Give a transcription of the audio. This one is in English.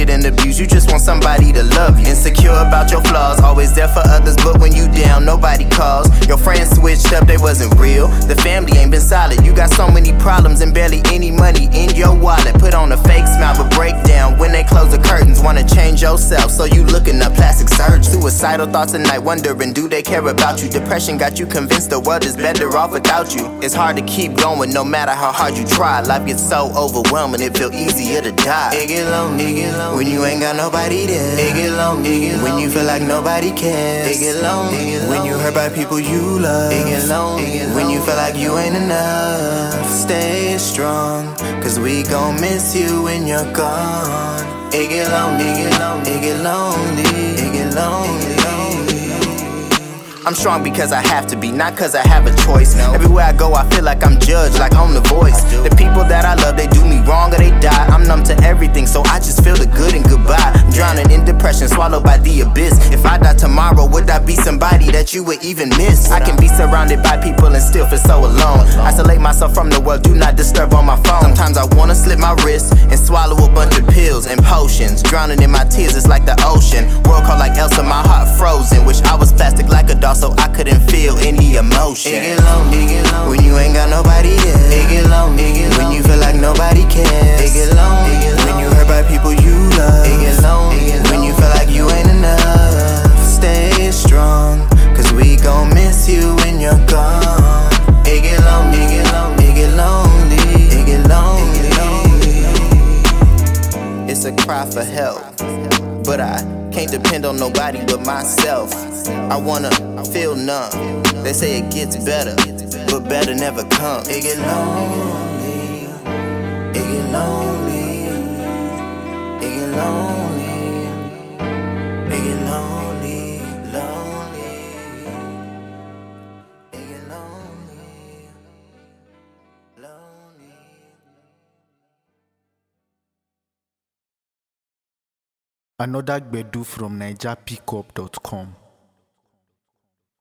mistreated and abused, you just want somebody to love you. Insecure about your flaws, always there for others, but when you down, nobody calls. Your friends switched up, they wasn't real. The family ain't been solid. You got so many problems and barely any money in your wallet. Put on a fake smile but break down when they close the curtains. Wanna change yourself, so you looking up plastic surgery. Suicidal thoughts at night, wondering do they care about you? Depression got you convinced the world is better off without you. It's hard to keep going no matter how hard you try. Life gets so overwhelming, it feel easier to die. It get lonely when you ain't got nobody there. It get lonely when you feel like nobody cares. It get lonely when you hurt by people you love. It get lonely when you feel like you ain't enough. Stay strong, cause we gon' miss you when you're gone. It get lonely, it get lonely, it get lonely, it get lonely. I'm strong because I have to be, not cause I have a choice. Everywhere I go I feel like I'm judged, like I'm the voice. The people that I love, they do me wrong or they die. I'm numb to everything, so I just feel the good and goodbye. I'm drowning in depression, swallowed by the abyss. If I die tomorrow, would I be somebody that you would even miss? I can be surrounded by people and still feel so alone. Isolate myself from the world, do not disturb on my phone. Sometimes I wanna slip my wrist and swallow a bunch of pills and potions. Drowning in my tears, it's like the ocean. World cold like Elsa, my heart frozen. Wish I was plastic like a doll so I couldn't feel any emotion. It get lonely when you ain't got nobody there. It get lonely when you feel like nobody cares. It get lonely when you hurt by people you love. It get lonely when you feel like you ain't enough. Stay strong, cause we gon' miss you when you're gone. It get lonely, it get lonely, it get lonely, it get lonely. It's a cry for help, but I can't depend on nobody but myself. I wanna feel numb. They say it gets better, but better never comes. It get lonely, it get lonely, it get lonely, it get lonely, lonely, it get lonely, lonely. Another Gbedu from NigerPickup.com.